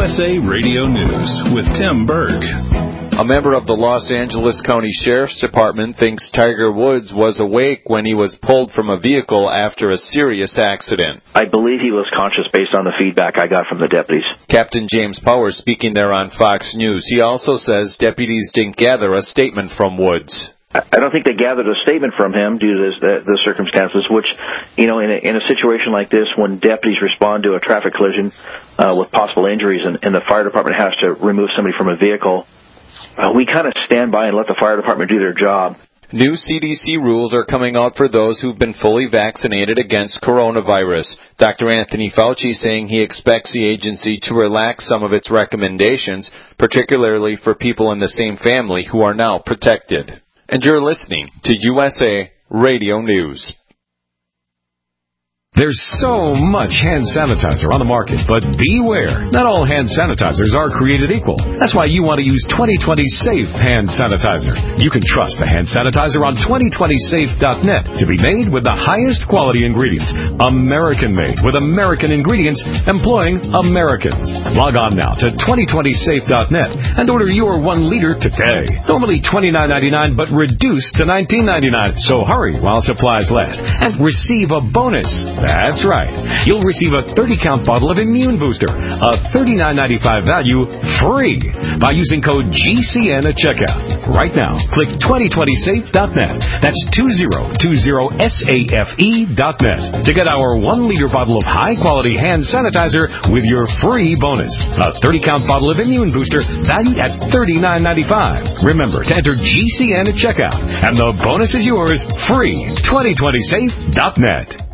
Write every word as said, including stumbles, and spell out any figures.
S A Radio News with Tim Berg. A member of the Los Angeles County Sheriff's Department thinks Tiger Woods was awake when he was pulled from a vehicle after a serious accident. I believe he was conscious based on the feedback I got from the deputies. Captain James Powers speaking there on Fox News. He also says deputies didn't gather a statement from Woods. I don't think they gathered a statement from him due to this, the, the circumstances, which, you know, in a, in a situation like this, when deputies respond to a traffic collision uh, with possible injuries and, and the fire department has to remove somebody from a vehicle, uh, we kind of stand by and let the fire department do their job. New C D C rules are coming out for those who've been fully vaccinated against coronavirus. Doctor Anthony Fauci saying he expects the agency to relax some of its recommendations, particularly for people in the same family who are now protected. And you're listening to U S A Radio News. There's so much hand sanitizer on the market, but beware. Not all hand sanitizers are created equal. That's why you want to use twenty twenty Safe Hand Sanitizer. You can trust the hand sanitizer on twenty twenty safe dot net to be made with the highest quality ingredients. American-made with American ingredients employing Americans. Log on now to twenty twenty safe dot net and order your one liter today. Normally twenty-nine ninety-nine, but reduced to nineteen ninety-nine. So hurry while supplies last and receive a bonus. That's right. You'll receive a thirty count bottle of Immune Booster, a thirty-nine ninety-five value, free by using code G C N at checkout. Right now, click twenty twenty safe dot net. That's twenty twenty safe dot net to get our one liter bottle of high-quality hand sanitizer with your free bonus. A thirty count bottle of Immune Booster valued at thirty-nine ninety-five. Remember to enter G C N at checkout, and the bonus is yours free. twenty twenty safe dot net.